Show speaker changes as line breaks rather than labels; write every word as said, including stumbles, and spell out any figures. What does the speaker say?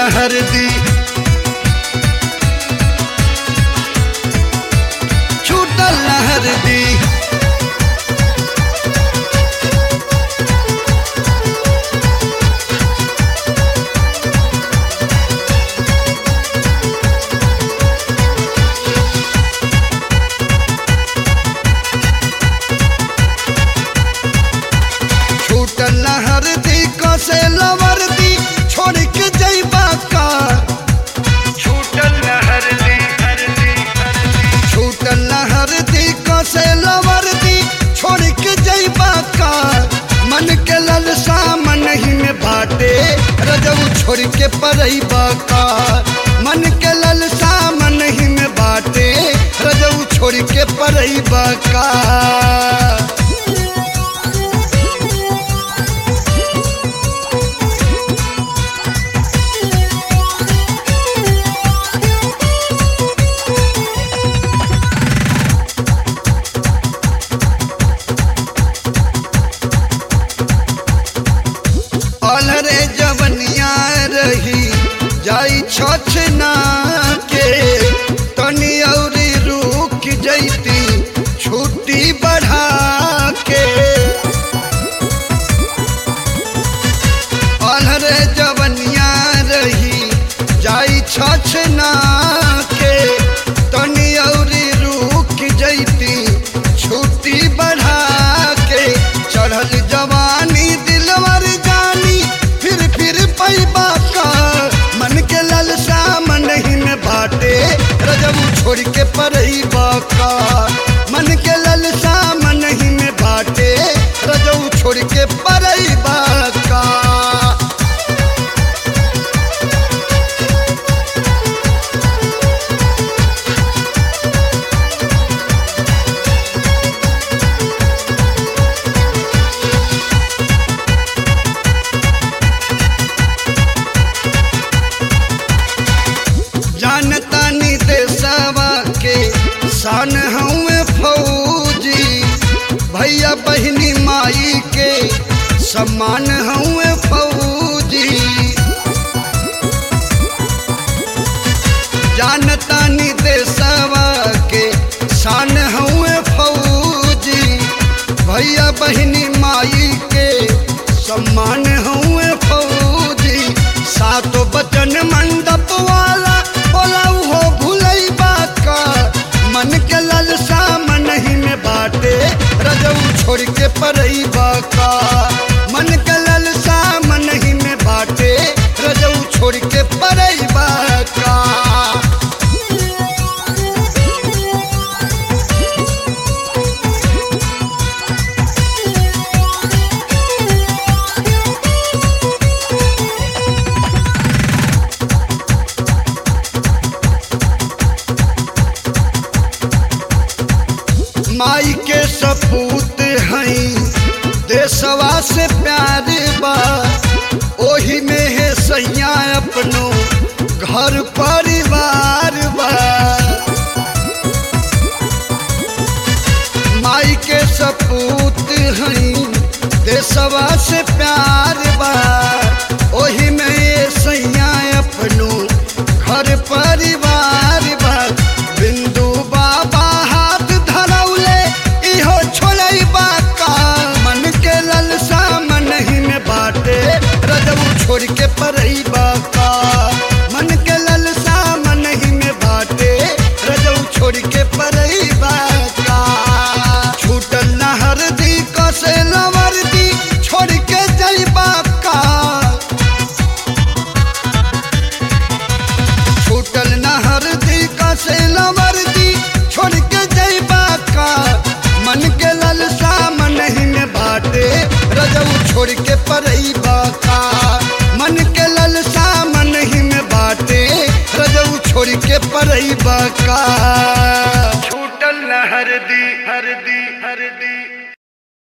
हरदी छूटल न हरदी छूटल न हरदी कसे लवर्दी छोड़ के जइबा का छूटल न हरदी हरदी छूटल न हरदी कसे लवर्दी छोड़ के जइबा का मन के ललसा मन ही में बाटे रजऊ छोड़ के परइबा का मन के ललसा मन ही में बाटे रजऊ छोड़ के परइबा का अलरे जवनिया रही जाई छछना के तनी औरी रुक जैती छुट्टी बढ़ा के अलरे जवनिया रही जाई छछना के तनी औरी रुक जैती छुट्टी बढ़ा के चढ़ल जवानी दिलवर जानी फिर फिर पैबा का मन के ललसा मन ही में बाटे रजऊ छोड़ के परइबा का मन के ललसा मन ही में बाटे रजऊ छोड़ के परइबा का जानता नी देशवा के शान हूँ फौजी भैया बहनी माई के सम्मान हूँ फौजी जानता नी देशवा के शान हूँ फौजी भैया बहनी माई के सम्मान हूँ फौजी सातों बचन मंडप वाला बोलाऊ हो भूलैबा का मन के ललसा मन ही में बाटे रजऊ छोड़ के परइबा का मन के ललसा मन ही में बाटे रजऊ छोड़ के परइबा का माई के सपूत हई देशवा से प्यार बा ओही में है सैया अपनो घर परिवार बा माई के सपूत हई देशवा से प्यार बा ओही में है सैया अपनो घर परिवार बा बिंदु बाबा हाथ धरौले इहो छोड़ैबा का मन के ललसा मन ही में बाटे रजऊ छोड़ के परइबा का मन के ललसा मन ही में बाटे रजऊ छोड़ के परइबा का छूटल न हरदी कसे लवर्दी छोड़ के जइबा का छूटल न हरदी कसे लवर्दी छोड़ के जइबा का मन के ललसा मन ही में बाटे रजऊ छोड़ के परइबा का